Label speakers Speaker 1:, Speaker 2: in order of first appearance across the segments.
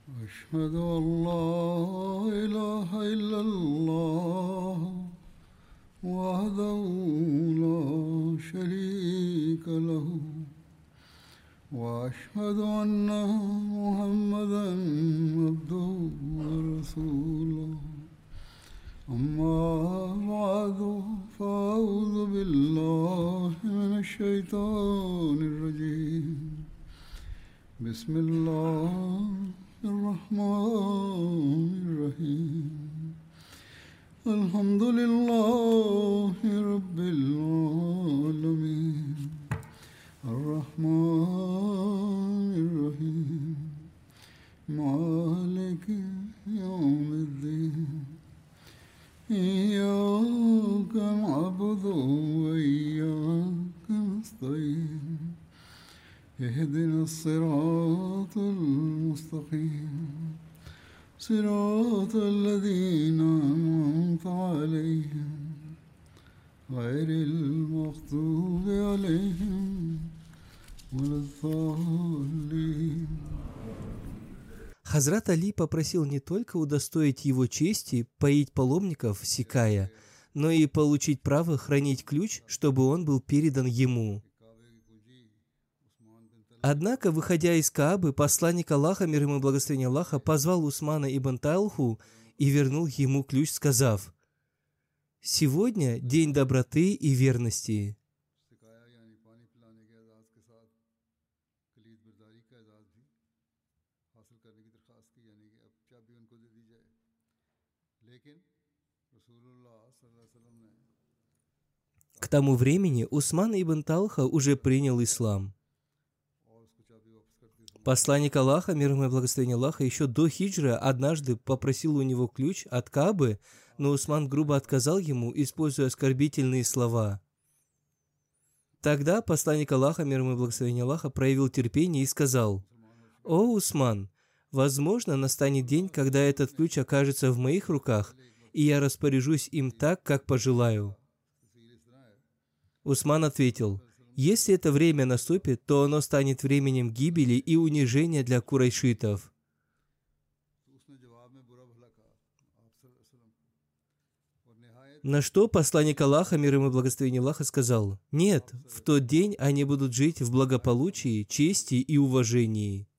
Speaker 1: أشهد أن لا إله إلا الله وحده لا شريك له وأشهد أن محمدا عبده ورسوله أما بعد فأعوذ بالله من الشيطان الرجيم بسم الله الرحمن الرحيم الحمد لله رب العالمين الرحمن الرحيم مالك يوم الدين إياك نعبد وإياك نستعين اهدنا الصراط المستقيم صراط الذين أنعمت عليهم غير المغضوب عليهم ولا الضالين.
Speaker 2: Хазрат Али попросил не только удостоить его чести поить паломников, сикая, но и получить право хранить ключ, чтобы он был передан ему. Однако, выходя из Каабы, посланник Аллаха, мир ему и благословение Аллаха, позвал Усмана ибн Талху и вернул ему ключ, сказав: «Сегодня день доброты и верности». К тому времени Усман ибн Талха уже принял ислам. Посланник Аллаха, мир ему и благословение Аллаха, еще до хиджры однажды попросил у него ключ от Каабы, но Усман грубо отказал ему, используя оскорбительные слова. Тогда посланник Аллаха, мир ему и благословение Аллаха, проявил терпение и сказал: «О, Усман, возможно, настанет день, когда этот ключ окажется в моих руках, и я распоряжусь им так, как пожелаю». Усман ответил: «Если это время наступит, то оно станет временем гибели и унижения для курайшитов». На что посланник Аллаха, мир ему и благословение Аллаха, сказал: «Нет, в тот день они будут жить в благополучии, чести и уважении».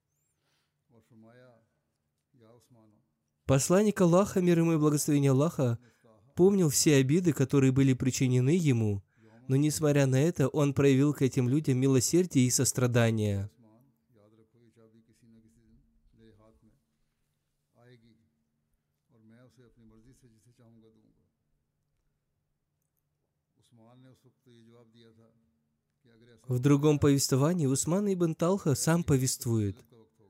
Speaker 2: Посланник Аллаха, мир ему и благословение Аллаха, помнил все обиды, которые были причинены ему, но, несмотря на это, он проявил к этим людям милосердие и сострадание. В другом повествовании Усман ибн Талха сам повествует: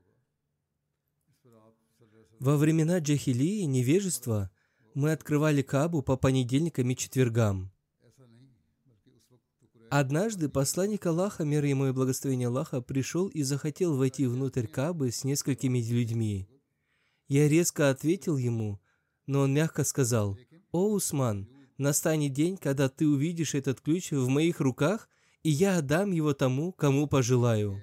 Speaker 2: «Во времена джахилии, невежества, мы открывали Каабу по понедельникам и четвергам. Однажды посланник Аллаха, мир ему и благословение Аллаха, пришел и захотел войти внутрь Каабы с несколькими людьми. Я резко ответил ему, но он мягко сказал: «О, Усман, настанет день, когда ты увидишь этот ключ в моих руках, и я отдам его тому, кому пожелаю».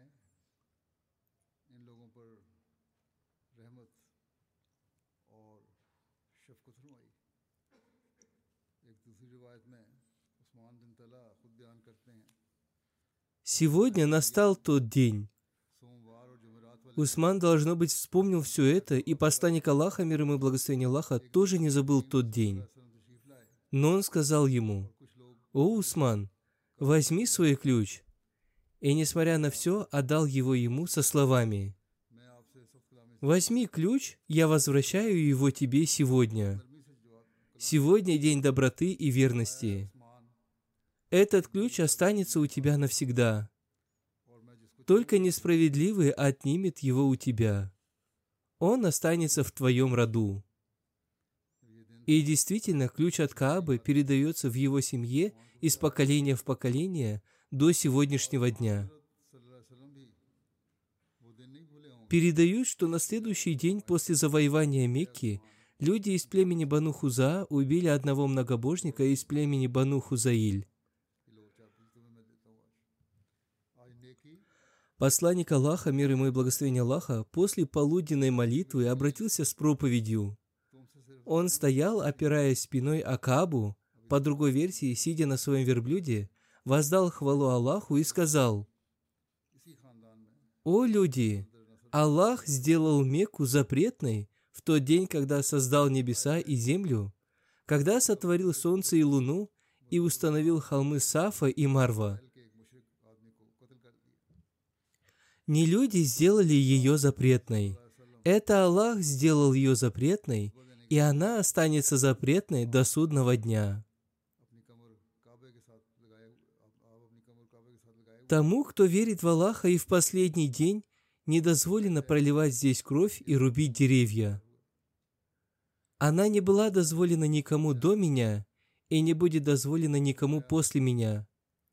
Speaker 2: Сегодня настал тот день. Усман, должно быть, вспомнил все это, и посланник Аллаха, мир ему и благословение Аллаха, тоже не забыл тот день. Но он сказал ему: «О, Усман, возьми свой ключ». И, несмотря на все, отдал его ему со словами: «Возьми ключ, я возвращаю его тебе сегодня. Сегодня день доброты и верности. Этот ключ останется у тебя навсегда. Только несправедливый отнимет его у тебя. Он останется в твоем роду». И действительно, ключ от Каабы передается в его семье из поколения в поколение до сегодняшнего дня. Передают, что на следующий день после завоевания Мекки люди из племени Бану Хузаа убили одного многобожника из племени Бану Хузаиль. Посланник Аллаха, мир ему и благословение Аллаха, после полуденной молитвы обратился с проповедью. Он стоял, опираясь спиной о Каабу, по другой версии, сидя на своем верблюде, воздал хвалу Аллаху и сказал: «О люди! Аллах сделал Мекку запретной в тот день, когда создал небеса и землю, когда сотворил солнце и луну и установил холмы Сафа и Марва. Не люди сделали ее запретной. Это Аллах сделал ее запретной, и она останется запретной до судного дня. Тому, кто верит в Аллаха и в последний день, не дозволено проливать здесь кровь и рубить деревья. Она не была дозволена никому до меня и не будет дозволена никому после меня.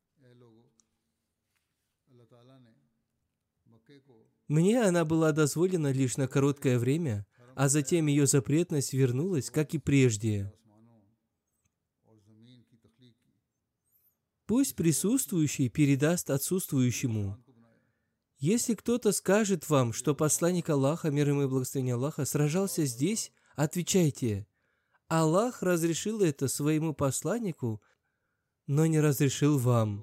Speaker 2: Мне она была дозволена лишь на короткое время, а затем ее запретность вернулась, как и прежде. Пусть присутствующий передаст отсутствующему. Если кто-то скажет вам, что посланник Аллаха, мир ему и благословение Аллаха, сражался здесь, отвечайте: Аллах разрешил это своему посланнику, но не разрешил вам.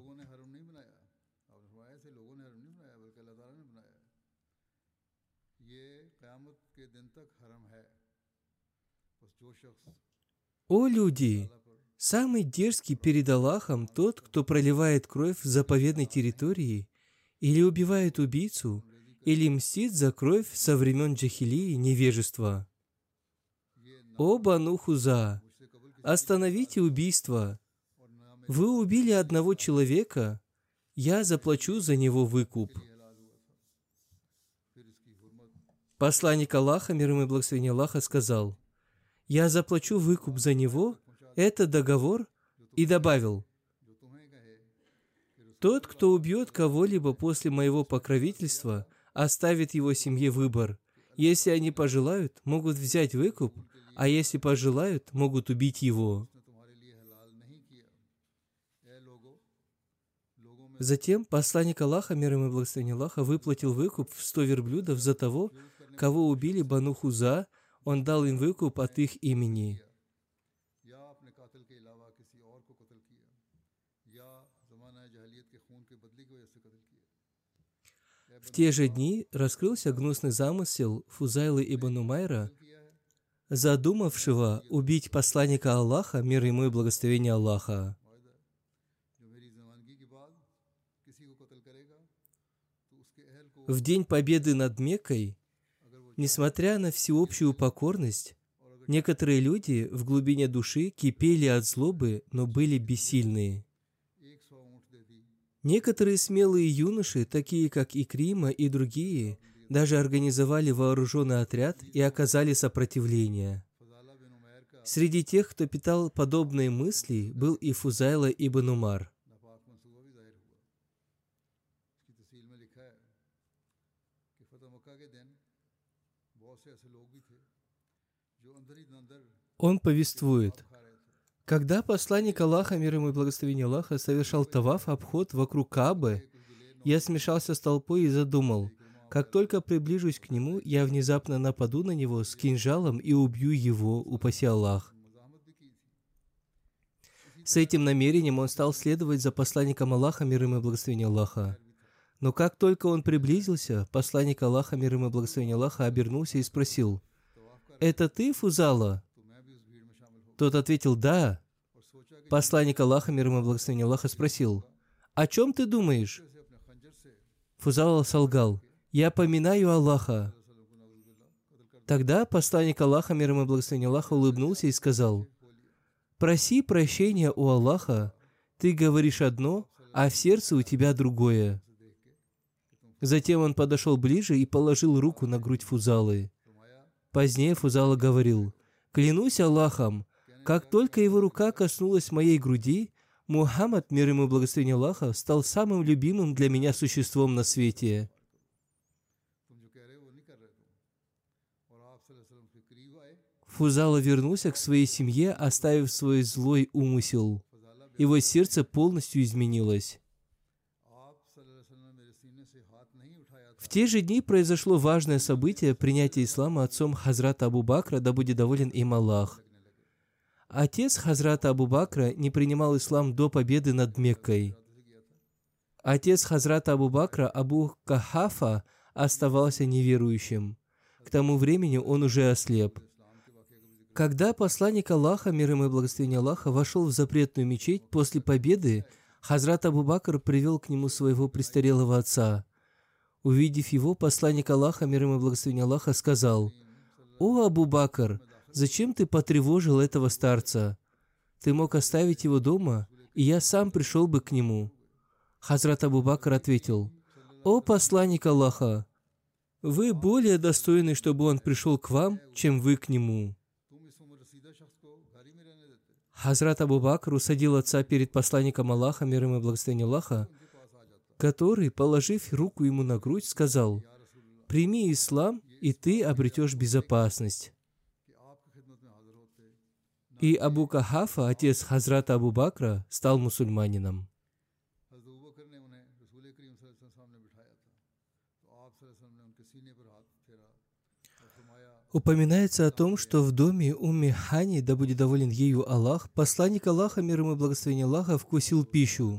Speaker 2: О люди! Самый дерзкий перед Аллахом тот, кто проливает кровь в заповедной территории, или убивает убийцу, или мстит за кровь со времен джахилии невежества. О Бану Хуза! Остановите убийство! Вы убили одного человека, я заплачу за него выкуп. Посланник Аллаха, мир ему и благословение Аллаха, сказал: я заплачу выкуп за него, это договор, и добавил: тот, кто убьет кого-либо после моего покровительства, оставит его семье выбор. Если они пожелают, могут взять выкуп, а если пожелают, могут убить его. Затем посланник Аллаха, мир ему и благословение Аллаха, выплатил выкуп в 100 верблюдов за того, кого убили Бану Хуза, он дал им выкуп от их имени. В те же дни раскрылся гнусный замысел Фузайлы ибн Умайра, задумавшего убить посланника Аллаха, мир ему и благословение Аллаха. В день победы над Меккой, несмотря на всеобщую покорность, некоторые люди в глубине души кипели от злобы, но были бессильные. Некоторые смелые юноши, такие как Икрима и другие, даже организовали вооруженный отряд и оказали сопротивление. Среди тех, кто питал подобные мысли, был и Фузайла ибн Умар. Он повествует: когда посланник Аллаха, мир ему и благословение Аллаха, совершал таваф, обход вокруг Каабы, я смешался с толпой и задумал: как только приближусь к нему, я внезапно нападу на него с кинжалом и убью его, упаси Аллах. С этим намерением он стал следовать за посланником Аллаха, мир ему и благословение Аллаха. Но как только он приблизился, посланник Аллаха, мир ему и благословение Аллаха, обернулся и спросил: «Это ты, Фузала?» Тот ответил: «Да». Посланник Аллаха, мир ему и благословение Аллаха, спросил: «О чем ты думаешь?» Фузала солгал: «Я поминаю Аллаха». Тогда посланник Аллаха, мир ему и благословение Аллаха, улыбнулся и сказал: «Проси прощения у Аллаха, ты говоришь одно, а в сердце у тебя другое». Затем он подошел ближе и положил руку на грудь Фузалы. Позднее Фузала говорил: «Клянусь Аллахом, как только его рука коснулась моей груди, Мухаммад, мир ему и благословение Аллаха, стал самым любимым для меня существом на свете». Фузала вернулся к своей семье, оставив свой злой умысел. Его сердце полностью изменилось. В те же дни произошло важное событие принятия ислама отцом Хазрата Абу Бакра, да будет доволен им Аллах. Отец Хазрата Абу Бакра не принимал ислам до победы над Меккой. Отец Хазрата Абу Бакра, Абу Кахафа, оставался неверующим. К тому времени он уже ослеп. Когда посланник Аллаха, мир ему и благословение Аллаха, вошел в запретную мечеть после победы, Хазрат Абу Бакр привел к нему своего престарелого отца. Увидев его, посланник Аллаха, мир ему и благословение Аллаха, сказал: «О, Абу Бакр, зачем ты потревожил этого старца? Ты мог оставить его дома, и я сам пришел бы к нему». Хазрат Абу Бакр ответил: «О, посланник Аллаха, вы более достойны, чтобы он пришел к вам, чем вы к нему». Хазрат Абу Бакр усадил отца перед посланником Аллаха, мир ему и благословение Аллаха, который, положив руку ему на грудь, сказал: «Прими ислам, и ты обретешь безопасность». И Абу Кахафа, отец Хазрата Абу Бакра, стал мусульманином. Упоминается о том, что в доме Умми Хани, да будет доволен ею Аллах, посланник Аллаха, мир ему и благословение Аллаха, вкусил пищу.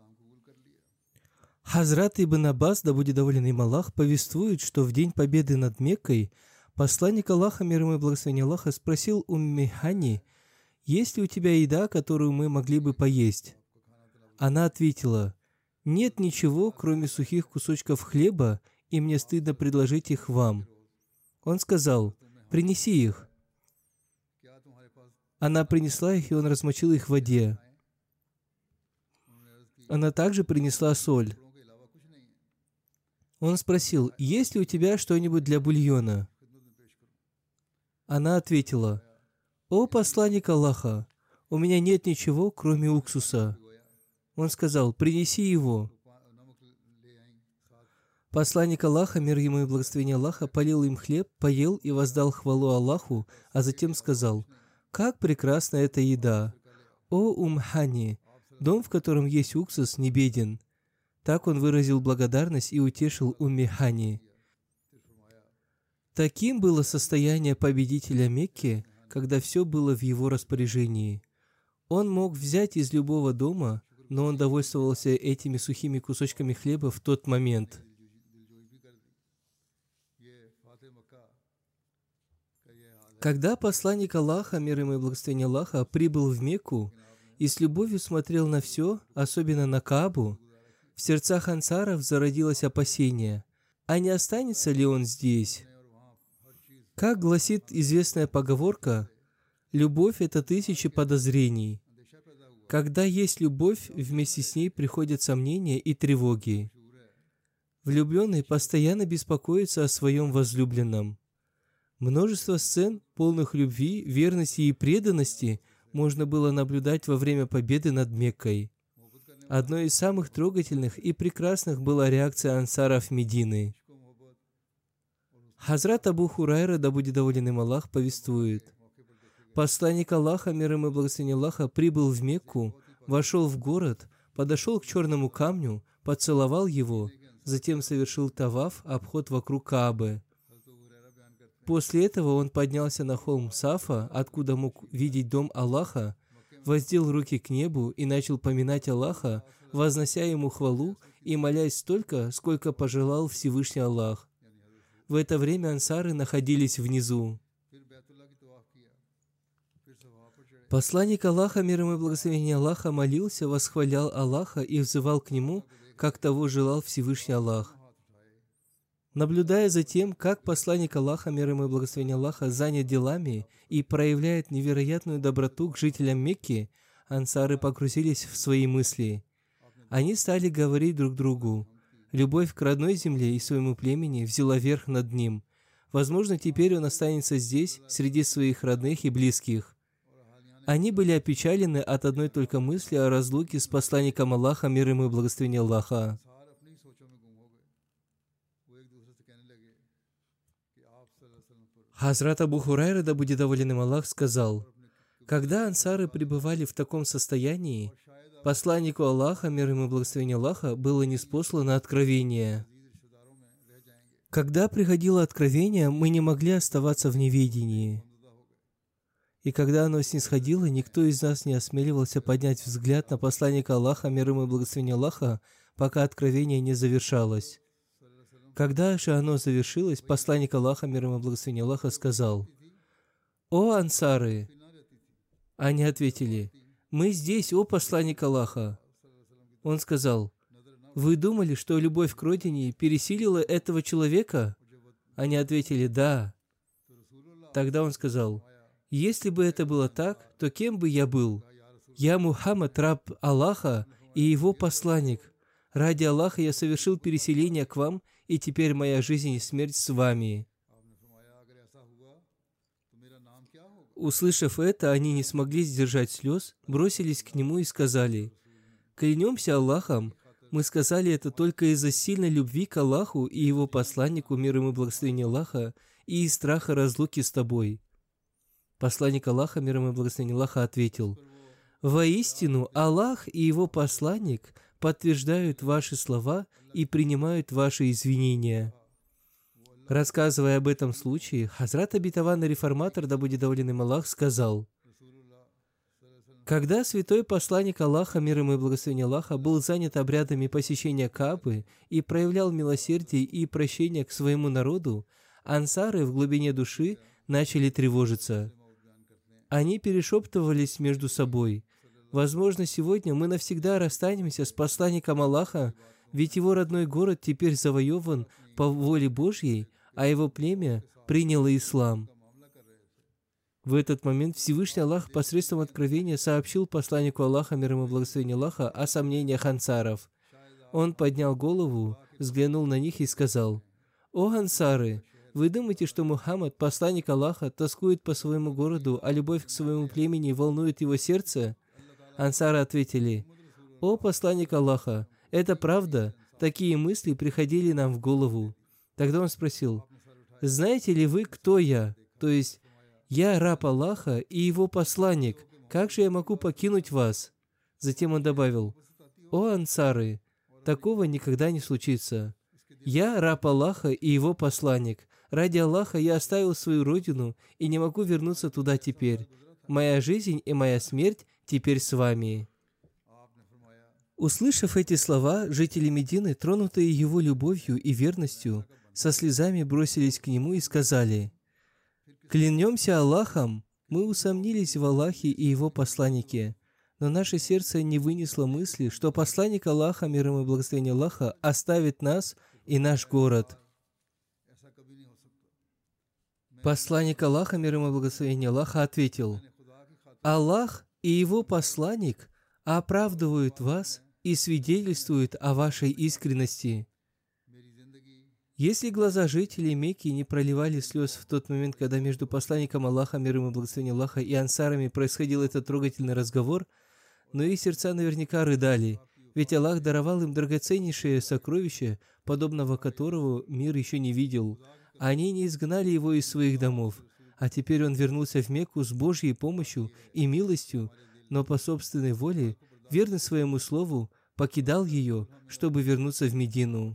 Speaker 2: Хазрат Ибн Аббас, да будет доволен им Аллах, повествует, что в день победы над Меккой посланник Аллаха, мир ему и благословение Аллаха, спросил Умми Хани: «Есть ли у тебя еда, которую мы могли бы поесть?» Она ответила: «Нет ничего, кроме сухих кусочков хлеба, и мне стыдно предложить их вам». Он сказал: «Принеси их». Она принесла их, и он размочил их в воде. Она также принесла соль. Он спросил: «Есть ли у тебя что-нибудь для бульона?» Она ответила: «О, посланник Аллаха, у меня нет ничего, кроме уксуса». Он сказал: «Принеси его». Посланник Аллаха, мир ему и благословение Аллаха, полил им хлеб, поел и воздал хвалу Аллаху, а затем сказал: «Как прекрасна эта еда! О, Умхани, дом, в котором есть уксус, не беден». Так он выразил благодарность и утешил Умми Хани. Таким было состояние победителя Мекки, когда все было в его распоряжении. Он мог взять из любого дома, но он довольствовался этими сухими кусочками хлеба в тот момент. Когда посланник Аллаха, мир ему и благословение Аллаха, прибыл в Мекку и с любовью смотрел на все, особенно на Каабу, в сердцах ансаров зародилось опасение: а не останется ли он здесь? Как гласит известная поговорка, любовь — это 1000 подозрений. Когда есть любовь, вместе с ней приходят сомнения и тревоги. Влюбленный постоянно беспокоится о своем возлюбленном. Множество сцен, полных любви, верности и преданности, можно было наблюдать во время победы над Меккой. Одной из самых трогательных и прекрасных была реакция ансаров Медины. Хазрат Абу Хурайра, да будет доволен им Аллах, повествует: посланник Аллаха, мир ему и благословение Аллаха, прибыл в Мекку, вошел в город, подошел к черному камню, поцеловал его, затем совершил таваф, обход вокруг Каабы. После этого он поднялся на холм Сафа, откуда мог видеть дом Аллаха, воздел руки к небу и начал поминать Аллаха, вознося ему хвалу и молясь столько, сколько пожелал Всевышний Аллах. В это время ансары находились внизу. Посланник Аллаха, мир ему и благословение Аллаха, молился, восхвалял Аллаха и взывал к Нему, как того желал Всевышний Аллах. Наблюдая за тем, как посланник Аллаха, мир ему и благословение Аллаха, занят делами и проявляет невероятную доброту к жителям Мекки, ансары погрузились в свои мысли. Они стали говорить друг другу: любовь к родной земле и своему племени взяла верх над ним. Возможно, теперь он останется здесь, среди своих родных и близких. Они были опечалены от одной только мысли о разлуке с посланником Аллаха, мир ему и благословение Аллаха. Хазрат Абу Хурайра, да будет доволен им Аллах, сказал: когда ансары пребывали в таком состоянии, посланнику Аллаха, мир ему и благословение Аллаха, было ниспослано откровение. Когда приходило откровение, мы не могли оставаться в неведении. И когда оно снисходило, никто из нас не осмеливался поднять взгляд на посланника Аллаха, мир ему и благословение Аллаха, пока откровение не завершалось. Когда же оно завершилось, посланник Аллаха, мир ему и благословение Аллаха, сказал: «О ансары!» Они ответили: «Мы здесь, о посланник Аллаха!» Он сказал: «Вы думали, что любовь к родине пересилила этого человека?» Они ответили: «Да». Тогда он сказал: «Если бы это было так, то кем бы я был? Я Мухаммад, раб Аллаха и его посланник. Ради Аллаха я совершил переселение к вам, и теперь моя жизнь и смерть с вами». Услышав это, они не смогли сдержать слез, бросились к нему и сказали: «Клянемся Аллахом, мы сказали это только из-за сильной любви к Аллаху и его посланнику, мир ему и благословение Аллаха, и из страха разлуки с тобой». Посланник Аллаха, мир ему и благословение Аллаха, ответил: «Воистину, Аллах и его посланник подтверждают ваши слова и принимают ваши извинения». Рассказывая об этом случае, Хазрат обетованный реформатор, да будет доволен им Аллах, сказал: когда святой посланник Аллаха, мир ему и благословение Аллаха, был занят обрядами посещения Каабы и проявлял милосердие и прощение к своему народу, ансары в глубине души начали тревожиться. Они перешептывались между собой: «Возможно, сегодня мы навсегда расстанемся с посланником Аллаха, ведь его родной город теперь завоеван по воле Божьей, а его племя приняло ислам». В этот момент Всевышний Аллах посредством откровения сообщил посланнику Аллаха, мир ему и благословение Аллаха, о сомнениях ансаров. Он поднял голову, взглянул на них и сказал: «О ансары! Вы думаете, что Мухаммад, посланник Аллаха, тоскует по своему городу, а любовь к своему племени волнует его сердце?» Ансары ответили: «О посланник Аллаха, это правда, такие мысли приходили нам в голову». Тогда он спросил: «Знаете ли вы, кто я? То есть, я раб Аллаха и его посланник. Как же я могу покинуть вас?» Затем он добавил: «О ансары, такого никогда не случится. Я раб Аллаха и его посланник. Ради Аллаха я оставил свою родину и не могу вернуться туда теперь. Моя жизнь и моя смерть теперь с вами». Услышав эти слова, жители Медины, тронутые его любовью и верностью, со слезами бросились к нему и сказали: «Клянемся Аллахом, мы усомнились в Аллахе и его посланнике, но наше сердце не вынесло мысли, что посланник Аллаха, мир ему и благословение Аллаха, оставит нас и наш город». Посланник Аллаха, мир ему и благословение Аллаха, ответил: «Аллах и его посланник оправдывают вас и свидетельствуют о вашей искренности». Если глаза жителей Мекки не проливали слез в тот момент, когда между посланником Аллаха, мир ему и благословение Аллаха, и ансарами происходил этот трогательный разговор, но их сердца наверняка рыдали, ведь Аллах даровал им драгоценнейшее сокровище, подобного которого мир еще не видел. Они не изгнали его из своих домов, а теперь он вернулся в Мекку с Божьей помощью и милостью, но по собственной воле, верный своему слову, покидал ее, чтобы вернуться в Медину.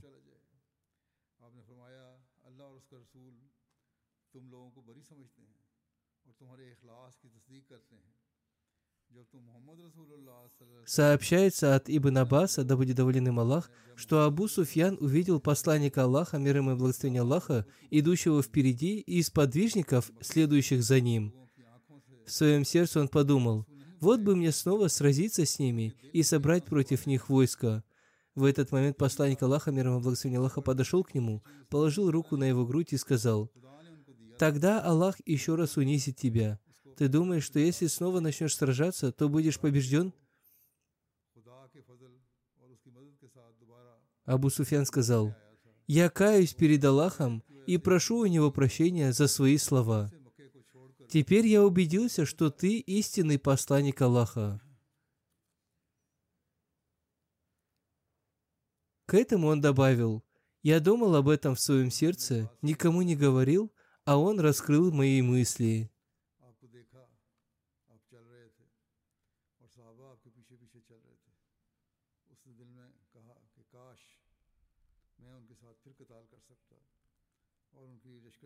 Speaker 2: Сообщается от Ибн Аббаса, да будет доволен им Аллах, что Абу Суфьян увидел посланника Аллаха, мир ему и благословение Аллаха, идущего впереди, и сподвижников, следующих за ним. В своем сердце он подумал: «Вот бы мне снова сразиться с ними и собрать против них войско». В этот момент посланник Аллаха, мир ему и благословение Аллаха, подошел к нему, положил руку на его грудь и сказал: «Тогда Аллах еще раз унизит тебя. Ты думаешь, что если снова начнешь сражаться, то будешь побежден?» Абу Суфьян сказал: «Я каюсь перед Аллахом и прошу у Него прощения за свои слова. Теперь я убедился, что ты истинный посланник Аллаха». К этому он добавил: «Я думал об этом в своем сердце, никому не говорил, а он раскрыл мои мысли».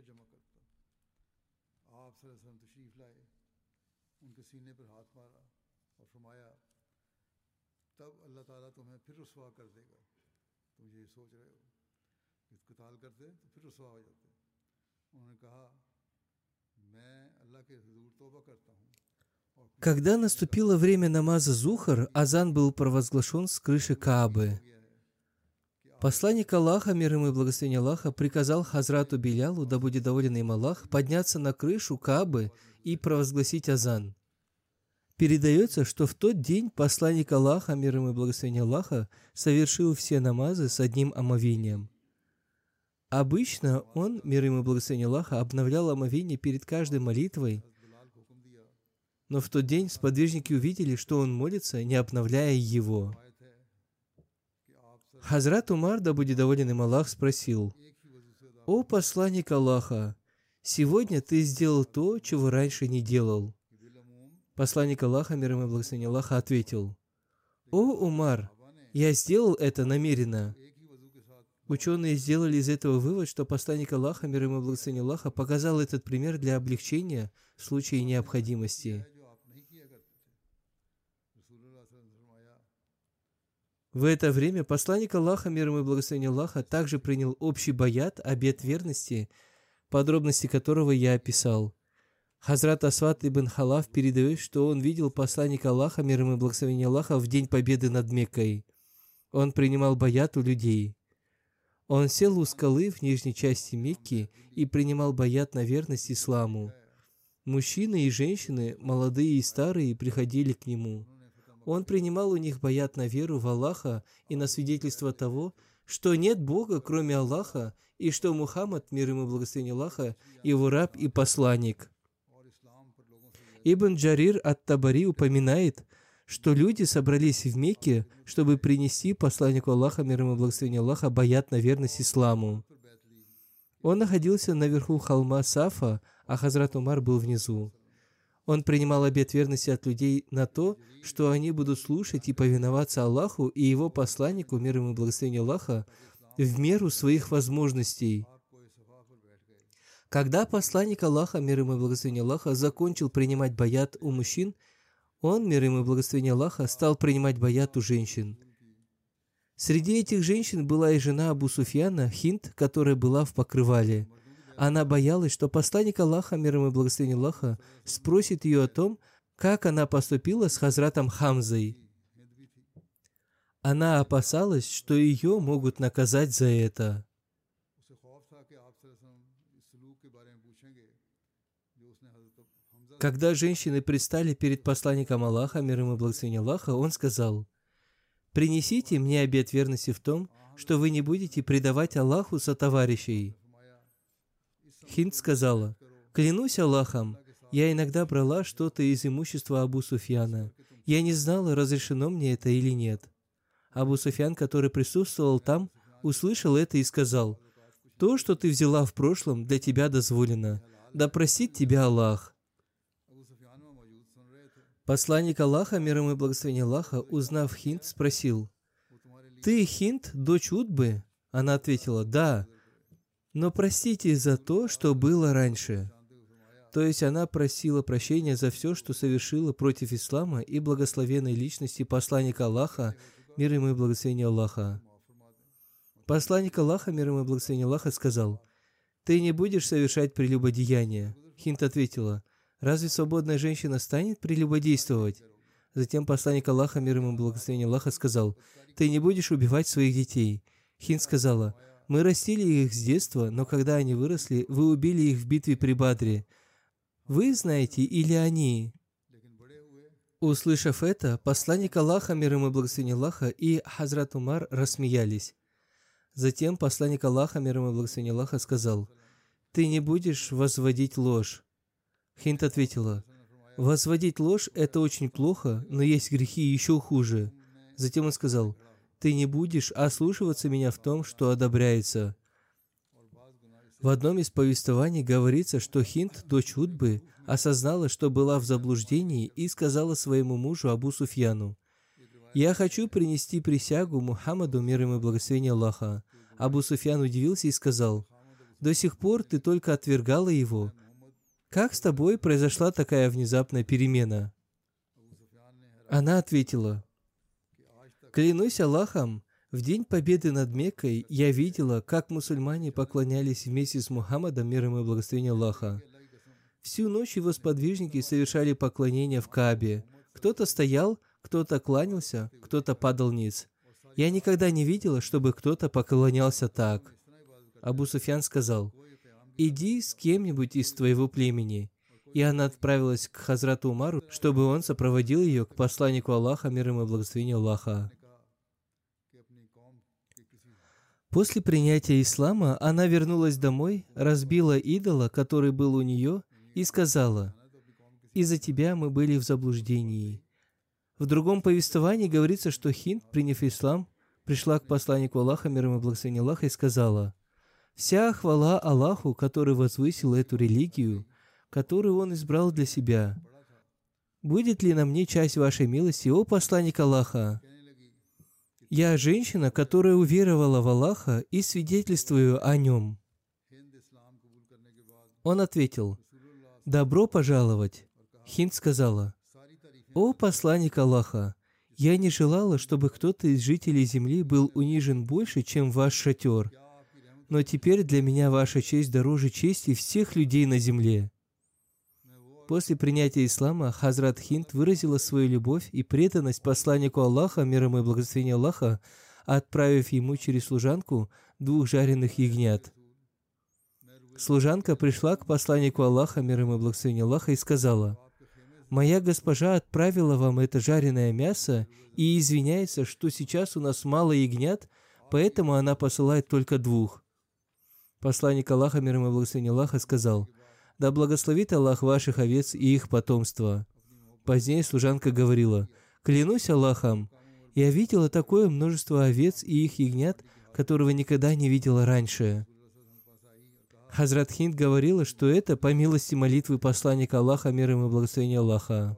Speaker 2: Когда наступило время намаза Зухар, азан был провозглашен с крыши Каабы. Посланник Аллаха, мир ему и благословение Аллаха, приказал Хазрату Билялу, да будет доволен им Аллах, подняться на крышу Каабы и провозгласить азан. Передается, что в тот день посланник Аллаха, мир ему и благословение Аллаха, совершил все намазы с одним омовением. Обычно он, мир ему и благословение Аллаха, обновлял омовение перед каждой молитвой, но в тот день сподвижники увидели, что он молится, не обновляя его. Хазрат Умар, да будет доволен им Аллах, спросил: «О посланник Аллаха, сегодня ты сделал то, чего раньше не делал». Посланник Аллаха, мир ему и благословение Аллаха, ответил: «О Умар, я сделал это намеренно». Ученые сделали из этого вывод, что посланник Аллаха, мир ему и благословение Аллаха, показал этот пример для облегчения в случае необходимости. В это время посланник Аллаха, мир ему и благословение Аллаха, также принял общий баят, обет верности, подробности которого я описал. Хазрат Асвад ибн Халаф передает, что он видел посланника Аллаха, мир ему и благословение Аллаха, в день победы над Меккой. Он принимал баят у людей. Он сел у скалы в нижней части Мекки и принимал баят на верность исламу. Мужчины и женщины, молодые и старые, приходили к нему. Он принимал у них баят на веру в Аллаха и на свидетельство того, что нет Бога, кроме Аллаха, и что Мухаммад, мир ему и благословение Аллаха, его раб и посланник. Ибн Джарир ат-Табари упоминает, что люди собрались в Мекке, чтобы принести посланнику Аллаха, мир ему и благословение Аллаха, баят на верность исламу. Он находился наверху холма Сафа, а Хазрат Умар был внизу. Он принимал обет верности от людей на то, что они будут слушать и повиноваться Аллаху и Его посланнику, мир ему и благословение Аллаха, в меру своих возможностей. Когда посланник Аллаха, мир ему и благословение Аллаха, закончил принимать баят у мужчин, он, мир ему и благословение Аллаха, стал принимать баят у женщин. Среди этих женщин была и жена Абу Суфьяна, Хинд, которая была в покрывале. Она боялась, что посланник Аллаха, мир ему и благословение Аллаха, спросит ее о том, как она поступила с Хазратом Хамзой. Она опасалась, что ее могут наказать за это. Когда женщины предстали перед посланником Аллаха, мир ему и благословение Аллаха, он сказал: «Принесите мне обет верности в том, что вы не будете предавать Аллаху сотоварищей». Хинд сказала: «Клянусь Аллахом, я иногда брала что-то из имущества Абу Суфьяна. Я не знала, разрешено мне это или нет». Абу Суфьян, который присутствовал там, услышал это и сказал: «То, что ты взяла в прошлом, для тебя дозволено. Да простит тебя Аллах». Посланник Аллаха, мир ему и благословение Аллаха, узнав Хинд, спросил: «Ты Хинд, дочь Утбы?» Она ответила: «Да, но простите за то, что было раньше». То есть она просила прощения за все, что совершила против ислама и благословенной личности посланника Аллаха, мир ему и благословение Аллаха. Посланник Аллаха, мир ему и благословение Аллаха, сказал: «Ты не будешь совершать прелюбодеяние». Хинд ответила: «Разве свободная женщина станет прелюбодействовать?» Затем посланник Аллаха, мир ему и благословение Аллаха, сказал: «Ты не будешь убивать своих детей». Хинд сказала: «Мы растили их с детства, но когда они выросли, вы убили их в битве при Бадре. Вы знаете или они?» Услышав это, посланник Аллаха, мир ему и благословение Аллаха, и Хазрат Умар рассмеялись. Затем посланник Аллаха, мир ему и благословение Аллаха, сказал: «Ты не будешь возводить ложь». Хинд ответила: «Возводить ложь – это очень плохо, но есть грехи еще хуже». Затем он сказал: «Ты не будешь ослушиваться меня в том, что одобряется». В одном из повествований говорится, что Хинд, дочь Утбы, осознала, что была в заблуждении, и сказала своему мужу Абу Суфьяну: «Я хочу принести присягу Мухаммаду, мир ему и благословение Аллаха». Абу Суфьян удивился и сказал: До сих пор ты только отвергала его. Как с тобой произошла такая внезапная перемена?» Она ответила: «Клянусь Аллахом, в день победы над Меккой я видела, как мусульмане поклонялись вместе с Мухаммадом, мир ему и благословение Аллаха. Всю ночь его сподвижники совершали поклонение в Каабе. Кто-то стоял, кто-то кланялся, кто-то падал ниц. Я никогда не видела, чтобы кто-то поклонялся так». Абу Суфьян сказал: «Иди с кем-нибудь из твоего племени». И она отправилась к Хазрату Умару, чтобы он сопроводил ее к посланнику Аллаха, мир ему и благословение Аллаха. После принятия ислама она вернулась домой, разбила идола, который был у нее, и сказала: «Из-за тебя мы были в заблуждении». В другом повествовании говорится, что Хинд, приняв ислам, пришла к посланнику Аллаха, мир ему и благословение Аллаха, и сказала: «Вся хвала Аллаху, который возвысил эту религию, которую Он избрал для себя. Будет ли на мне часть вашей милости, о посланник Аллаха? Я женщина, которая уверовала в Аллаха и свидетельствую о Нем». Он ответил: «Добро пожаловать». Хинд сказала: «О посланник Аллаха, я не желала, чтобы кто-то из жителей земли был унижен больше, чем ваш шатер. Но теперь для меня ваша честь дороже чести всех людей на земле». После принятия ислама Хазрат Хинд выразила свою любовь и преданность посланнику Аллаха, мир ему и благословение Аллаха, отправив ему через служанку 2 жареных ягнят. Служанка пришла к посланнику Аллаха, мир ему и благословение Аллаха, и сказала: «Моя госпожа отправила вам это жареное мясо и извиняется, что сейчас у нас мало ягнят, поэтому она посылает только 2. Посланник Аллаха, мир ему и благословение Аллаха, сказал: «Да благословит Аллах ваших овец и их потомство». Позднее служанка говорила: «Клянусь Аллахом, я видела такое множество овец и их ягнят, которого никогда не видела раньше». Хазрат Хинд говорила, что это по милости молитвы посланника Аллаха, мир ему и благословение Аллаха.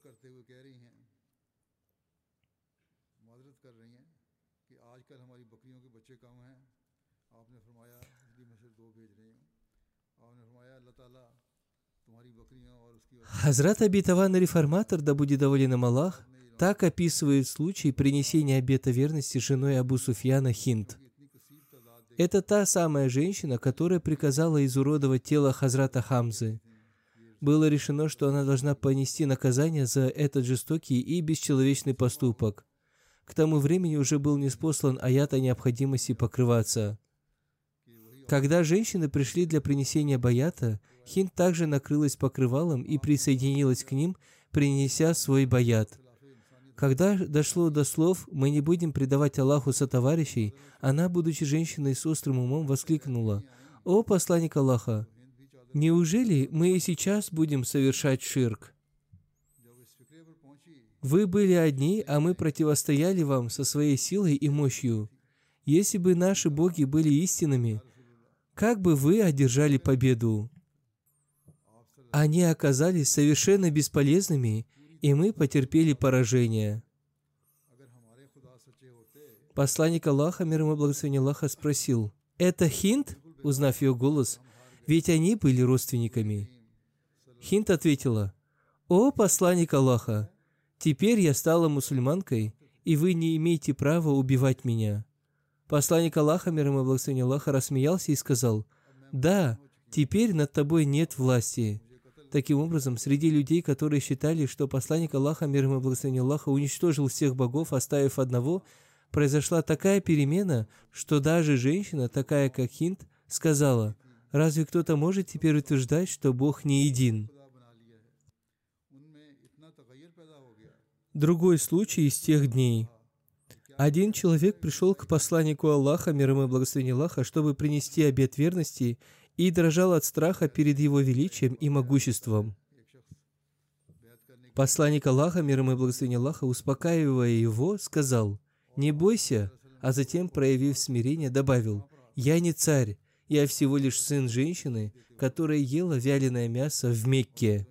Speaker 2: Хазрат Абитаван Реформатор, да будет доволен им Аллах, так описывает случай принесения обета верности женой Абу Суфьяна Хинд. Это та самая женщина, которая приказала изуродовать тело Хазрата Хамзы. Было решено, что она должна понести наказание за этот жестокий и бесчеловечный поступок. К тому времени уже был ниспослан аят о необходимости покрываться. Когда женщины пришли для принесения баята, Хинд также накрылась покрывалом и присоединилась к ним, принеся свой баят. Когда дошло до слов «Мы не будем предавать Аллаху сотоварищей», она, будучи женщиной с острым умом, воскликнула: «О посланник Аллаха, неужели мы и сейчас будем совершать ширк? Вы были одни, а мы противостояли вам со своей силой и мощью. Если бы наши боги были истинными, как бы вы одержали победу? Они оказались совершенно бесполезными, и мы потерпели поражение». Посланник Аллаха, мир ему и благословение Аллаха, спросил: «Это Хинд?» Узнав ее голос, ведь они были родственниками. Хинд ответила: «О посланник Аллаха, теперь я стала мусульманкой, и вы не имеете права убивать меня». Посланник Аллаха, мир ему и благословение Аллаха, рассмеялся и сказал: «Да, теперь над тобой нет власти». Таким образом, среди людей, которые считали, что посланник Аллаха, мир ему и благословение Аллаха, уничтожил всех богов, оставив одного, произошла такая перемена, что даже женщина, такая как Хинд, сказала: «Разве кто-то может теперь утверждать, что Бог не един?» Другой случай из тех дней. Один человек пришел к посланнику Аллаха, мир ему и благословение Аллаха, чтобы принести обет верности, и дрожал от страха перед его величием и могуществом. Посланник Аллаха, мир ему и благословение Аллаха, успокаивая его, сказал: «Не бойся», а затем, проявив смирение, добавил: «Я не царь, я всего лишь сын женщины, которая ела вяленое мясо в Мекке».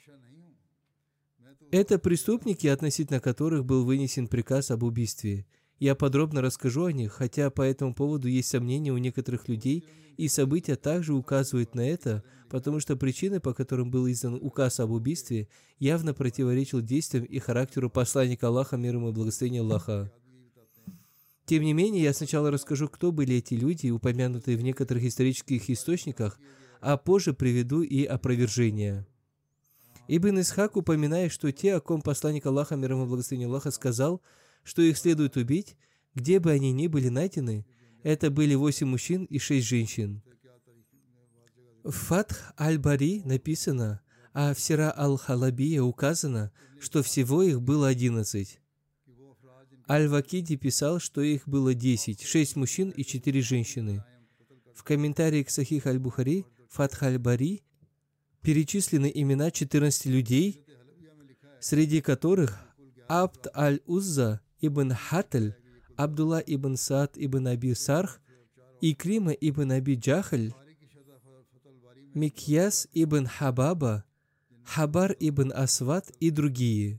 Speaker 2: Это преступники, относительно которых был вынесен приказ об убийстве. Я подробно расскажу о них, хотя по этому поводу есть сомнения у некоторых людей, и события также указывают на это, потому что причины, по которым был издан указ об убийстве, явно противоречил действиям и характеру посланника Аллаха, мир ему и благословение Аллаха. Тем не менее, я сначала расскажу, кто были эти люди, упомянутые в некоторых исторических источниках, а позже приведу и опровержение. Ибн Исхак упоминает, что те, о ком посланник Аллаха, мир ему и благословение Аллаха, сказал, что их следует убить, где бы они ни были найдены, это были 8 мужчин и 6 женщин. В Фатх аль-Бари написано, а в Сира аль-Халабия указано, что всего их было 11. Аль-Вакиди писал, что их было 10, 6 мужчин и 4 женщины. В комментарии к Сахих аль-Бухари, Фатх аль-Бари, перечислены имена 14 людей, среди которых Абд аль-Узза ибн Хатль, Абдулла ибн Саад ибн Аби Сарх, Икрима ибн Аби Джахль, Микьяс ибн Хабаба, Хабар ибн Асвад и другие.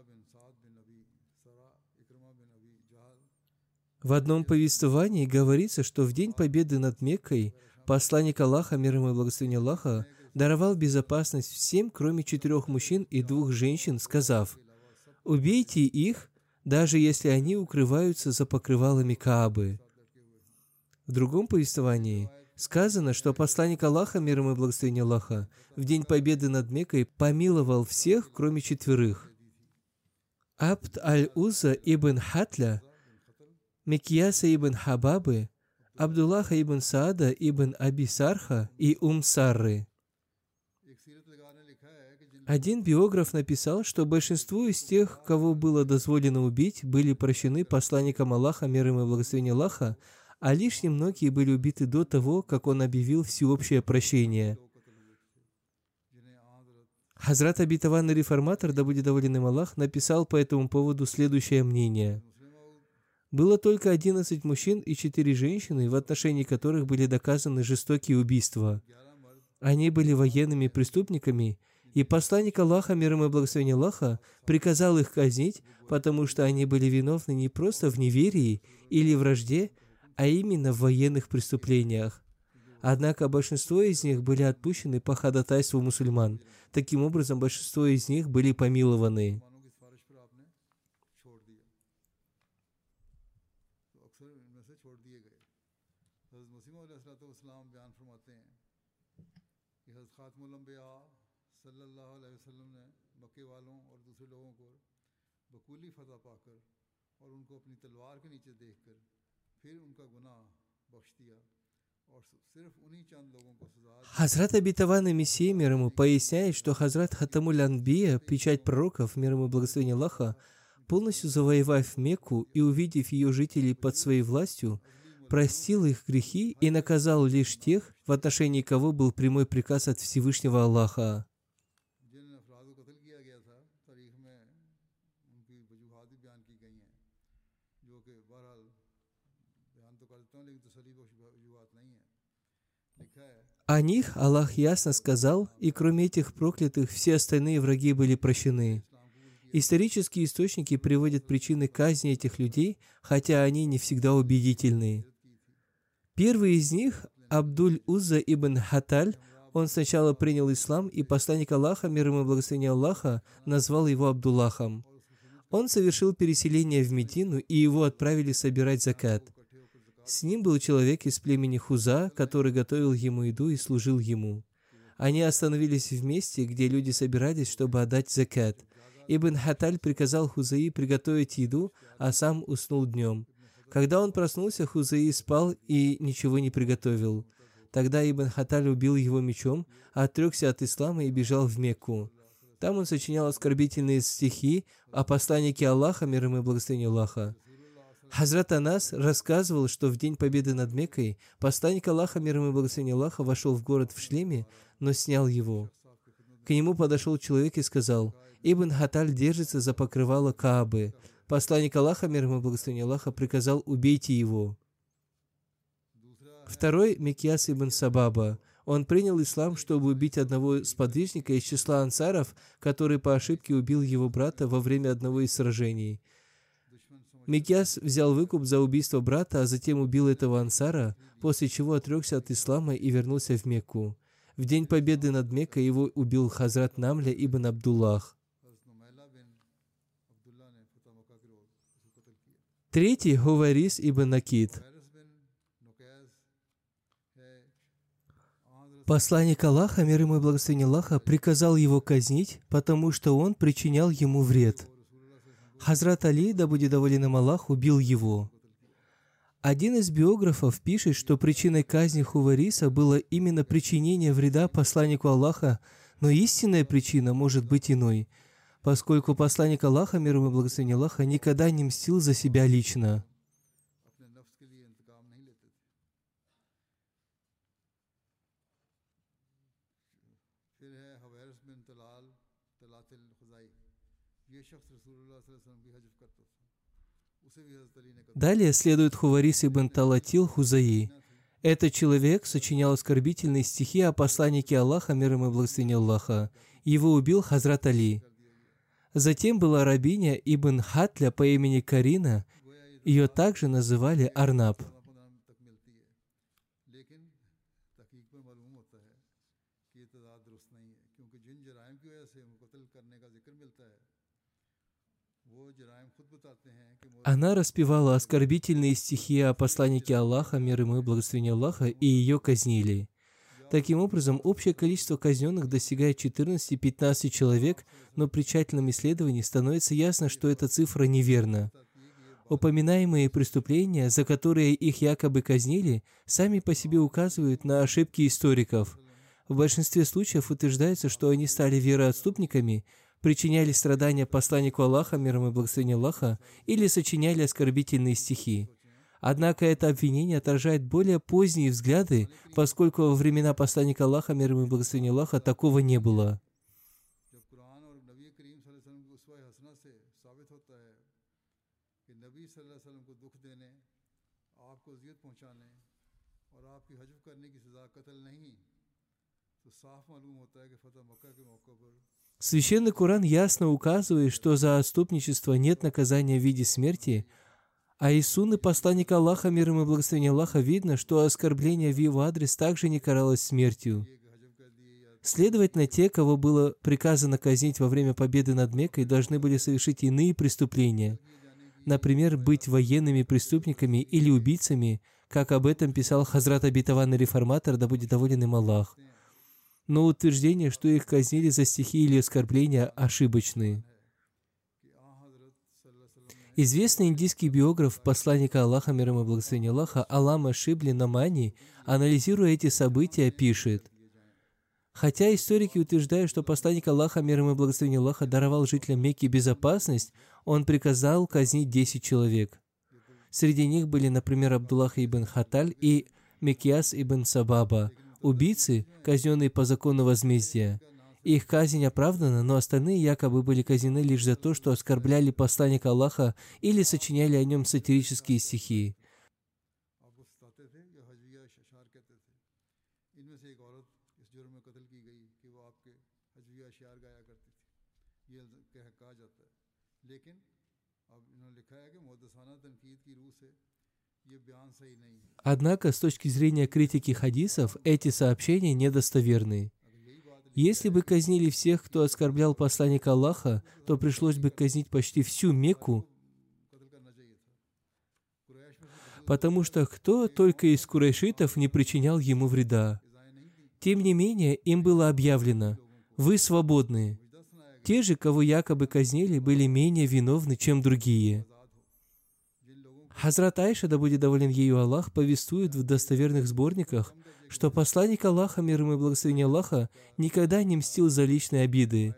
Speaker 2: В одном повествовании говорится, что в день победы над Меккой посланник Аллаха, мир ему и благословение Аллаха, даровал безопасность всем, кроме 4 мужчин и 2 женщин, сказав: «Убейте их, даже если они укрываются за покрывалами Каабы». В другом повествовании сказано, что посланник Аллаха, мир ему и благословение Аллаха, в день победы над Меккой помиловал всех, кроме 4. Абд аль-Узза ибн Хатля, Микьяса ибн Хабабы, Абдуллаха ибн Саада ибн Аби Сарха и Сарры. Один биограф написал, что большинство из тех, кого было дозволено убить, были прощены посланником Аллаха, мир ему и благословение Аллаха, а лишь немногие были убиты до того, как он объявил всеобщее прощение. Хазрат обетованный реформатор, да будет доволен им Аллах, написал по этому поводу следующее мнение. Было только 11 мужчин и 4 женщины, в отношении которых были доказаны жестокие убийства. Они были военными преступниками, и посланник Аллаха, мир ему и благословение Аллаха, приказал их казнить, потому что они были виновны не просто в неверии или вражде, а именно в военных преступлениях. Однако большинство из них были отпущены по ходатайству мусульман. Таким образом, большинство из них были помилованы. Хазрат обетованный Мессия, мир ему, поясняет, что Хазрат Хатамуль Анбия, печать пророков, мир ему и благословение Аллаха, полностью завоевав Мекку и увидев ее жителей под своей властью, простил их грехи и наказал лишь тех, в отношении кого был прямой приказ от Всевышнего Аллаха. О них Аллах ясно сказал, и кроме этих проклятых, все остальные враги были прощены. Исторические источники приводят причины казни этих людей, хотя они не всегда убедительны. Первый из них, Абдуль-Узза ибн Хаталь, он сначала принял ислам, и посланник Аллаха, мир ему и благословение Аллаха, назвал его Абдуллахом. Он совершил переселение в Медину, и его отправили собирать закат. С ним был человек из племени Хуза, который готовил ему еду и служил ему. Они остановились в месте, где люди собирались, чтобы отдать закат. Ибн Хаталь приказал Хузаи приготовить еду, а сам уснул днем. Когда он проснулся, Хузаи спал и ничего не приготовил. Тогда Ибн Хаталь убил его мечом, отрекся от ислама и бежал в Мекку. Там он сочинял оскорбительные стихи о посланнике Аллаха, мир ему и благословение Аллаха. Хазрат Анас рассказывал, что в день победы над Меккой посланник Аллаха, мир ему и благословение Аллаха, вошел в город в шлеме, но снял его. К нему подошел человек и сказал: «Ибн Хаталь держится за покрывало Каабы». Посланник Аллаха, мир ему и благословение Аллаха, приказал: «Убейте его». Второй — Микьяс ибн Сабаба. Он принял ислам, чтобы убить одного сподвижника из числа ансаров, который по ошибке убил его брата во время одного из сражений. Микьяс взял выкуп за убийство брата, а затем убил этого ансара, после чего отрекся от ислама и вернулся в Мекку. В день победы над Меккой его убил Хазрат Намля ибн Абдуллах. Третий — Хувайрис ибн Накид. Посланник Аллаха, мир ему и благословение Аллаха, приказал его казнить, потому что он причинял ему вред. Хазрат Али, да будет доволен им Аллах, убил его. Один из биографов пишет, что причиной казни Хувайриса было именно причинение вреда посланнику Аллаха, но истинная причина может быть иной, поскольку посланник Аллаха, мир ему и благословение Аллаха, никогда не мстил за себя лично. Далее следует Хувайрис ибн Талатил Хузаи. Этот человек сочинял оскорбительные стихи о посланнике Аллаха, мир ему и благословение Аллаха. Его убил Хазрат Али. Затем была рабиня Ибн Хатля по имени Карина. Ее также называли Арнаб. Она распевала оскорбительные стихи о посланнике Аллаха, мир ему и благословение Аллаха, и ее казнили. Таким образом, общее количество казненных достигает 14-15 человек, но при тщательном исследовании становится ясно, что эта цифра неверна. Упоминаемые преступления, за которые их якобы казнили, сами по себе указывают на ошибки историков. В большинстве случаев утверждается, что они стали вероотступниками, причиняли страдания посланнику Аллаха, мир ему и благословение Аллаха, или сочиняли оскорбительные стихи. Однако это обвинение отражает более поздние взгляды, поскольку во времена посланника Аллаха, мир ему и благословение Аллаха, такого не было. Священный Коран ясно указывает, что за отступничество нет наказания в виде смерти, а из сунны посланника Аллаха, мир ему и благословение Аллаха, видно, что оскорбление в его адрес также не каралось смертью. Следовательно, те, кого было приказано казнить во время победы над Меккой, должны были совершить иные преступления, например, быть военными преступниками или убийцами, как об этом писал Хазрат обетованный реформатор, да будет доволен им Аллах. Но утверждение, что их казнили за стихи или оскорбления, ошибочны. Известный индийский биограф посланника Аллаха, мир ему и благословение Аллаха, Аллама Шибли Намани, анализируя эти события, пишет: хотя историки утверждают, что посланник Аллаха, мир ему и благословение Аллаха, даровал жителям Мекки безопасность, он приказал казнить 10 человек. Среди них были, например, Абдуллах ибн Хаталь и Микьяс ибн Сабаба, убийцы, казненные по закону возмездия. Их казнь оправдана, но остальные якобы были казнены лишь за то, что оскорбляли посланника Аллаха или сочиняли о нем сатирические стихи. Однако, с точки зрения критики хадисов, эти сообщения недостоверны. Если бы казнили всех, кто оскорблял посланника Аллаха, то пришлось бы казнить почти всю Мекку, потому что кто только из курайшитов не причинял ему вреда. Тем не менее, им было объявлено: «Вы свободны». Те же, кого якобы казнили, были менее виновны, чем другие. Хазрат Айша, да будет доволен ею Аллах, повествует в достоверных сборниках, что посланник Аллаха, мир ему и благословение Аллаха, никогда не мстил за личные обиды.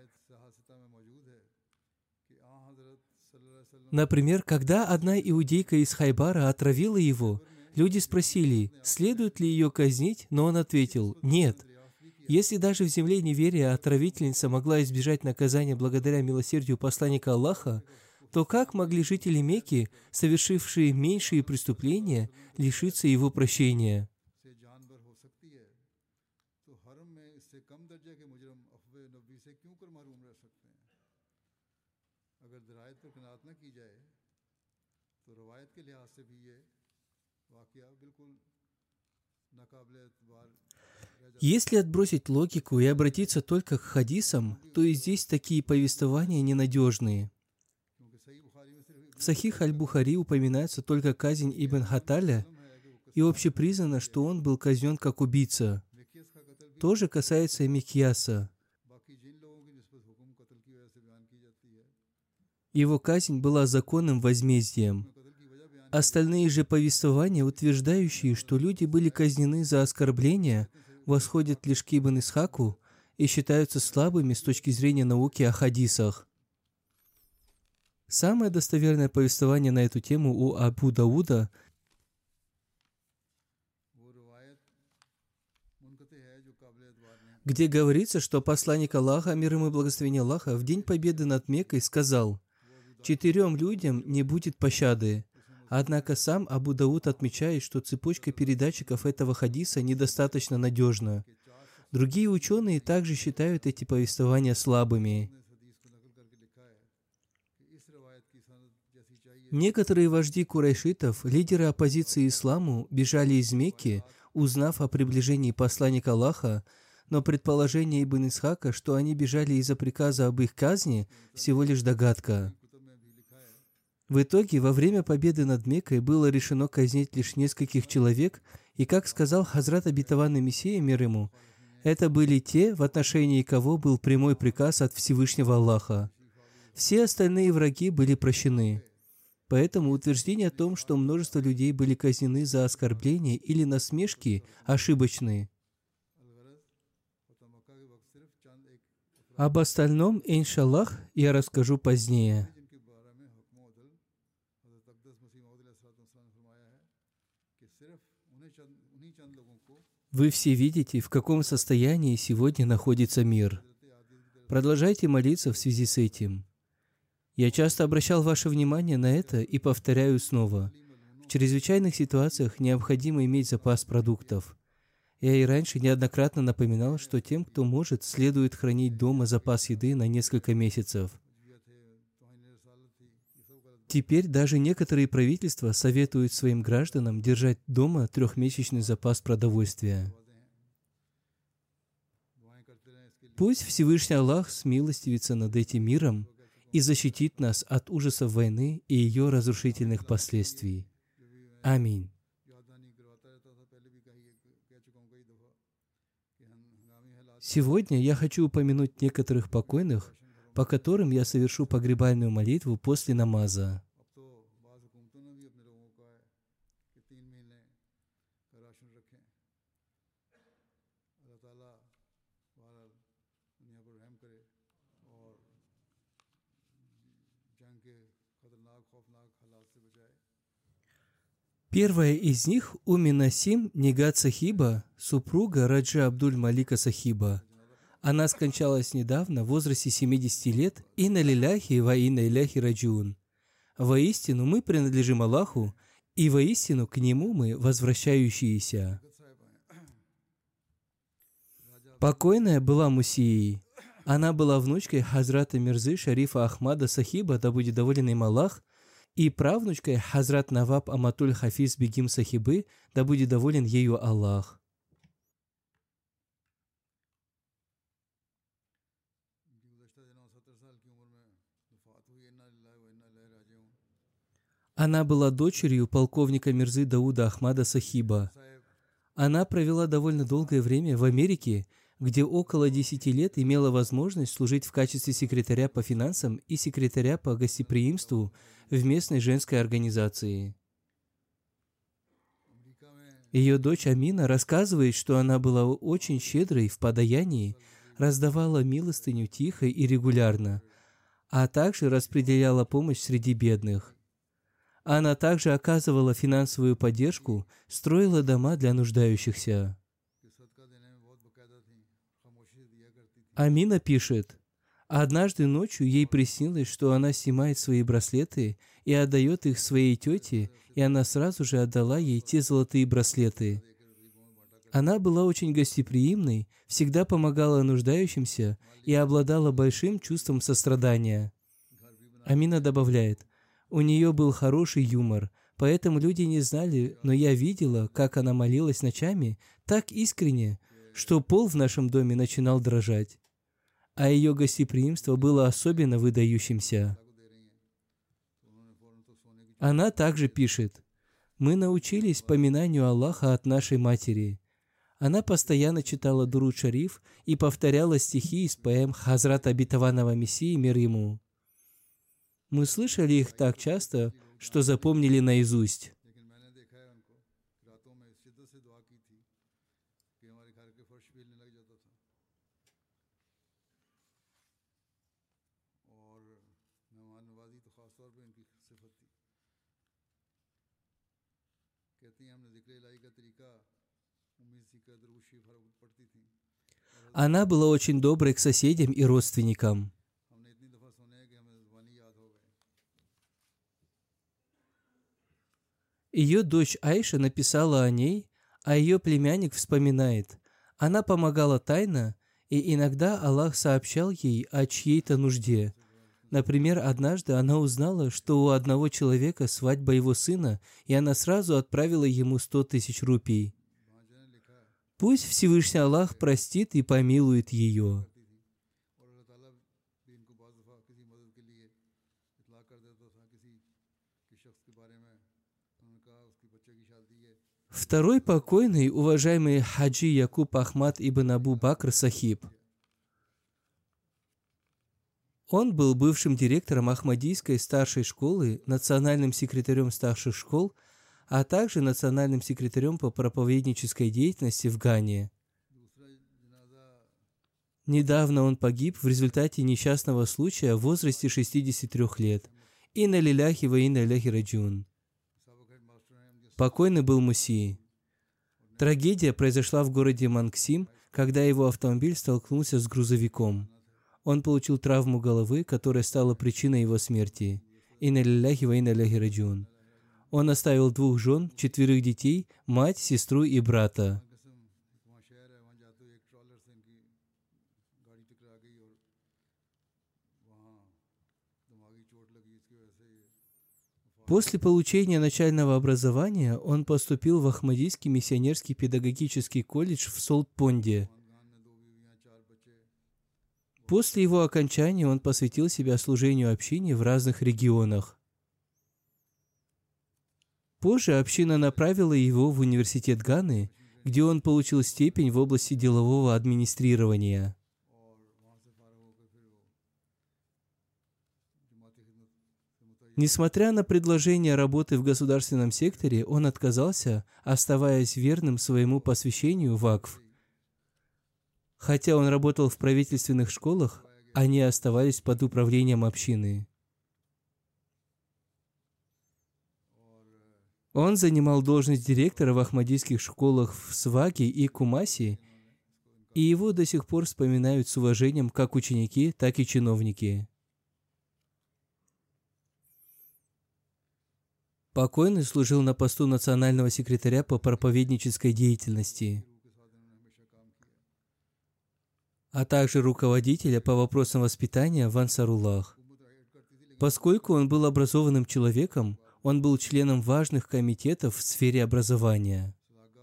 Speaker 2: Например, когда одна иудейка из Хайбара отравила его, люди спросили, следует ли ее казнить, но он ответил: «Нет». Если даже в земле неверия отравительница могла избежать наказания благодаря милосердию посланника Аллаха, то как могли жители Мекки, совершившие меньшие преступления, лишиться его прощения? Если отбросить логику и обратиться только к хадисам, то и здесь такие повествования ненадежные. В Сахих аль-Бухари упоминается только казнь Ибн Хаталя, и общепризнано, что он был казнен как убийца. То же касается и Микьяса. Его казнь была законным возмездием. Остальные же повествования, утверждающие, что люди были казнены за оскорбления, восходят лишь к Ибн Исхаку и считаются слабыми с точки зрения науки о хадисах. Самое достоверное повествование на эту тему у Абу Дауда, где говорится, что посланник Аллаха, мир ему и благословение Аллаха, в день победы над Меккой сказал: «4 людям не будет пощады». Однако сам Абу Дауд отмечает, что цепочка передатчиков этого хадиса недостаточно надежна. Другие ученые также считают эти повествования слабыми. Некоторые вожди курайшитов, лидеры оппозиции исламу, бежали из Мекки, узнав о приближении посланника Аллаха, но предположение Ибн Исхака, что они бежали из-за приказа об их казни, всего лишь догадка. В итоге, во время победы над Меккой было решено казнить лишь нескольких человек, и, как сказал Хазрат обетованный Мессия, мир ему, это были те, в отношении кого был прямой приказ от Всевышнего Аллаха. Все остальные враги были прощены. Поэтому утверждение о том, что множество людей были казнены за оскорбления или насмешки, ошибочны. Об остальном, иншаллах, я расскажу позднее. Вы все видите, в каком состоянии сегодня находится мир. Продолжайте молиться в связи с этим. Я часто обращал ваше внимание на это и повторяю снова. В чрезвычайных ситуациях необходимо иметь запас продуктов. Я и раньше неоднократно напоминал, что тем, кто может, следует хранить дома запас еды на несколько месяцев. Теперь даже некоторые правительства советуют своим гражданам держать дома 3-месячный запас продовольствия. Пусть Всевышний Аллах смилостивится над этим миром и защитит нас от ужасов войны и ее разрушительных последствий. Аминь. Сегодня я хочу упомянуть некоторых покойных, по которым я совершу погребальную молитву после намаза. Первая из них – Умми Насим Нигат Сахиба, супруга Раджа Абдуль-Малика Сахиба. Она скончалась недавно, в возрасте 70 лет, инна лиляхи ва инна иляхи раджиун. Воистину мы принадлежим Аллаху, и воистину к Нему мы возвращающиеся. Покойная была Мусией. Она была внучкой Хазрата Мирзы Шарифа Ахмада Сахиба, да будет доволен им Аллах, и правнучкой Хазрат Наваб Аматуль Хафиз Бегим Сахибы, да будет доволен ею Аллах. Она была дочерью полковника Мирзы Дауда Ахмада Сахиба. Она провела довольно долгое время в Америке, где около 10 лет имела возможность служить в качестве секретаря по финансам и секретаря по гостеприимству в местной женской организации. Ее дочь Амина рассказывает, что она была очень щедрой в подаянии, раздавала милостыню тихо и регулярно, а также распределяла помощь среди бедных. Она также оказывала финансовую поддержку, строила дома для нуждающихся. Амина пишет: «Однажды ночью ей приснилось, что она снимает свои браслеты и отдает их своей тете, и она сразу же отдала ей те золотые браслеты. Она была очень гостеприимной, всегда помогала нуждающимся и обладала большим чувством сострадания». Амина добавляет: У нее был хороший юмор, поэтому люди не знали, но я видела, как она молилась ночами так искренне, что пол в нашем доме начинал дрожать. А ее гостеприимство было особенно выдающимся. Она также пишет: «Мы научились поминанию Аллаха от нашей матери. Она постоянно читала Дуруд Шариф и повторяла стихи из поэм Хазрата Обетованного Мессии, мир ему. Мы слышали их так часто, что запомнили наизусть». Она была очень доброй к соседям и родственникам. Ее дочь Айша написала о ней, а ее племянник вспоминает: она помогала тайно, и иногда Аллах сообщал ей о чьей-то нужде. Например, однажды она узнала, что у одного человека свадьба его сына, и она сразу отправила ему 100 000 рупий. Пусть Всевышний Аллах простит и помилует ее. Второй покойный, уважаемый Хаджи Якуб Ахмад ибн Абу Бакр Сахиб. Он был бывшим директором Ахмадийской старшей школы, национальным секретарем старших школ, а также национальным секретарем по проповеднической деятельности в Гане. Недавно он погиб в результате несчастного случая в возрасте 63 лет. Инна лиляхи ва инна иляхи раджиун. Покойный был муси. Трагедия произошла в городе Мангсим, когда его автомобиль столкнулся с грузовиком. Он получил травму головы, которая стала причиной его смерти. Инна лиляхи ва инна иляхи раджиун. Он оставил 2 жен, 4 детей, мать, сестру и брата. После получения начального образования он поступил в Ахмадийский миссионерский педагогический колледж в Солт-Понде. После его окончания он посвятил себя служению общине в разных регионах. Позже община направила его в университет Ганы, где он получил степень в области делового администрирования. Несмотря на предложение работы в государственном секторе, он отказался, оставаясь верным своему посвящению вакф. Хотя он работал в правительственных школах, они оставались под управлением общины. Он занимал должность директора в ахмадийских школах в Сваге и Кумаси, и его до сих пор вспоминают с уважением как ученики, так и чиновники. Покойный служил на посту национального секретаря по проповеднической деятельности, а также руководителя по вопросам воспитания в Ансаруллах. Поскольку он был образованным человеком, он был членом важных комитетов в сфере образования.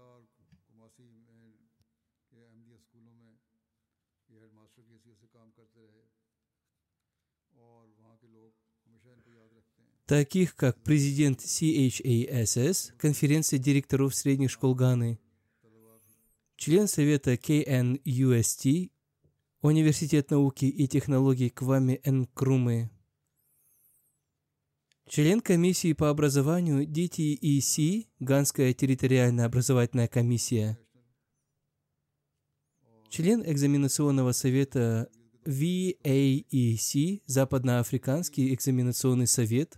Speaker 2: Таких как президент CHASS, конференция директоров средних школ Ганы, член совета KNUST, Университет науки и технологий Квами Нкрумы, член комиссии по образованию DTEC, Ганская территориальная образовательная комиссия, член экзаменационного совета VAEC, Западноафриканский экзаменационный совет,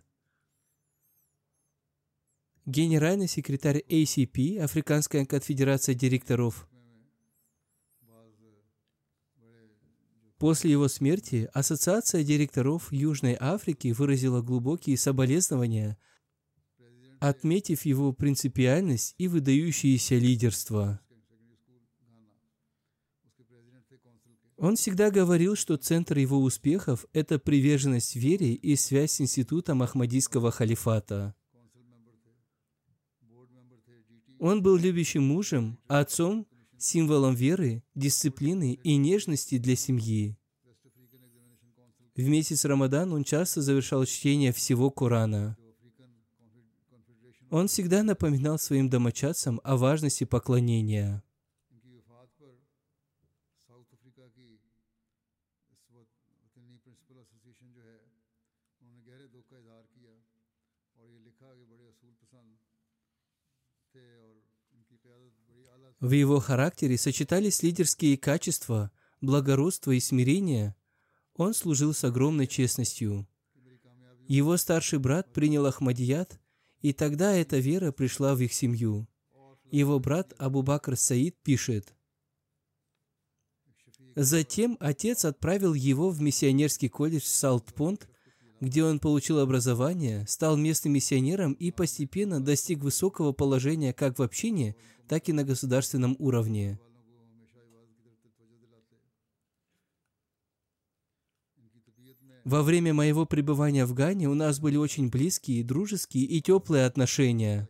Speaker 2: генеральный секретарь ACP, Африканская конфедерация директоров. После его смерти Ассоциация директоров Южной Африки выразила глубокие соболезнования, отметив его принципиальность и выдающееся лидерство. Он всегда говорил, что центр его успехов – это приверженность вере и связь с институтом Ахмадийского халифата. Он был любящим мужем, отцом, символом веры, дисциплины и нежности для семьи. В месяц Рамадан он часто завершал чтение всего Корана. Он всегда напоминал своим домочадцам о важности поклонения. В его характере сочетались лидерские качества, благородство и смирение. Он служил с огромной честностью. Его старший брат принял Ахмадият, и тогда эта вера пришла в их семью. Его брат Абу Бакр Саид пишет: «Затем отец отправил его в миссионерский колледж Саут-Понт, где он получил образование, стал местным миссионером и постепенно достиг высокого положения как в общине, так и на государственном уровне. Во время моего пребывания в Гане у нас были очень близкие, дружеские и теплые отношения.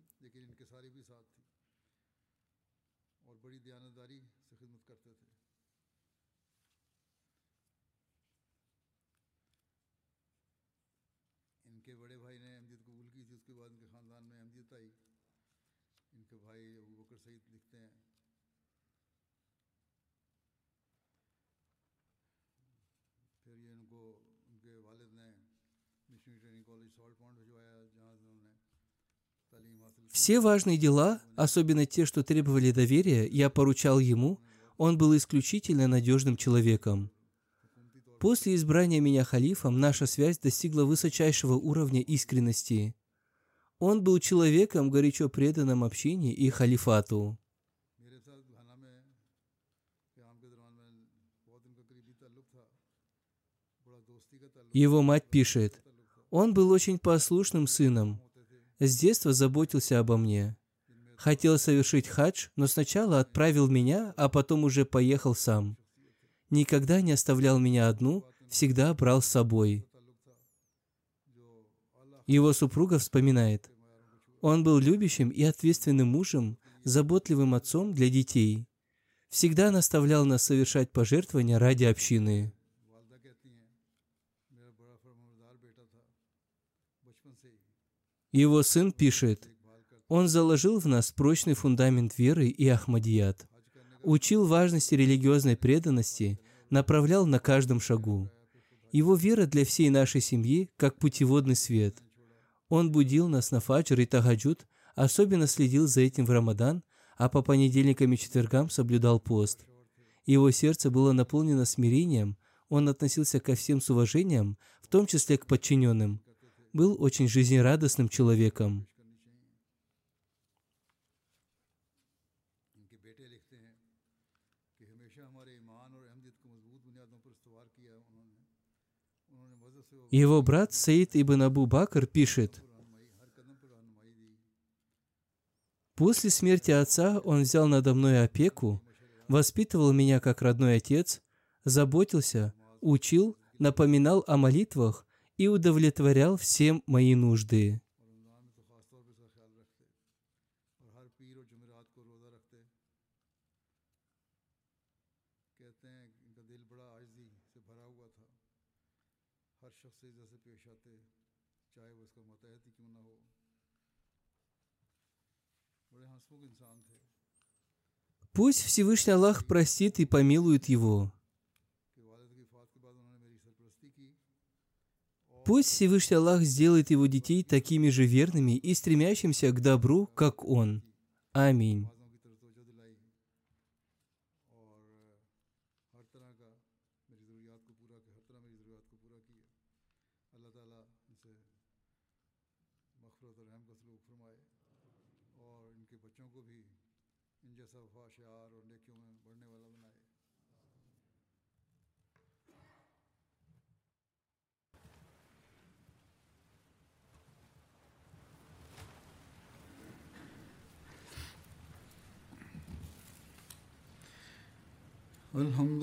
Speaker 2: Все важные дела, особенно те, что требовали доверия, я поручал ему. Он был исключительно надежным человеком. После избрания меня халифом наша связь достигла высочайшего уровня искренности. Он был человеком, горячо преданным общине и халифату. Его мать пишет: «Он был очень послушным сыном. С детства заботился обо мне. Хотел совершить хадж, но сначала отправил меня, а потом уже поехал сам. Никогда не оставлял меня одну, всегда брал с собой». Его супруга вспоминает: «Он был любящим и ответственным мужем, заботливым отцом для детей. Всегда наставлял нас совершать пожертвования ради общины». Его сын пишет: «Он заложил в нас прочный фундамент веры и Ахмадият, учил важности религиозной преданности, направлял на каждом шагу. Его вера для всей нашей семьи как путеводный свет. Он будил нас на фаджр и тахаджуд, особенно следил за этим в Рамадан, а по понедельникам и четвергам соблюдал пост. Его сердце было наполнено смирением, он относился ко всем с уважением, в том числе к подчиненным. Был очень жизнерадостным человеком». Его брат Саид ибн Абу Бакр пишет: «После смерти отца он взял надо мной опеку, воспитывал меня как родной отец, заботился, учил, напоминал о молитвах и удовлетворял все мои нужды». Пусть Всевышний Аллах простит и помилует его. Пусть Всевышний Аллах сделает его детей такими же верными и стремящимся к добру, как он. Аминь.
Speaker 1: الحمد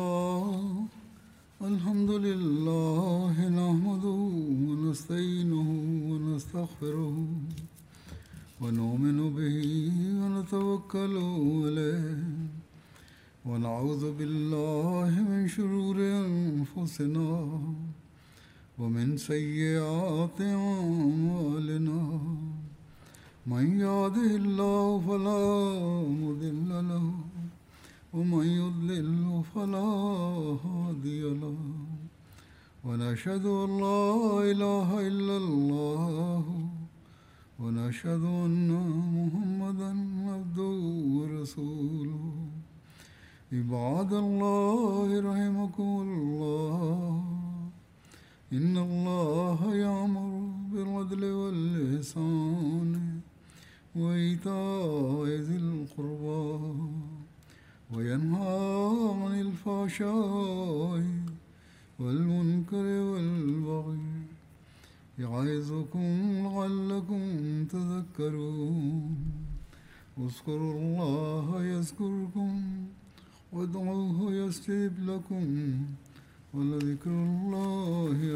Speaker 1: لله نحمده ونستعينه ونستغفره ونؤمن به ونتوكل عليه ونعوذ بالله من شرور أنفسنا ومن سيئات أعمالنا من يهده الله فلا مضل له ومن يضلل فلا هادي له ونشهد أن لا إله إلا الله ونشهد أن محمدا عبده ورسوله عباد الله رحمكم الله إن الله يأمر بالعدل والإحسان وإيتاء ذي القربى وينهى عن الفحشاء والمنكر والبغي يعظكم لعلكم تذكرون اذكروا الله يذكركم وادعوه يستجب لكم ولذكر الله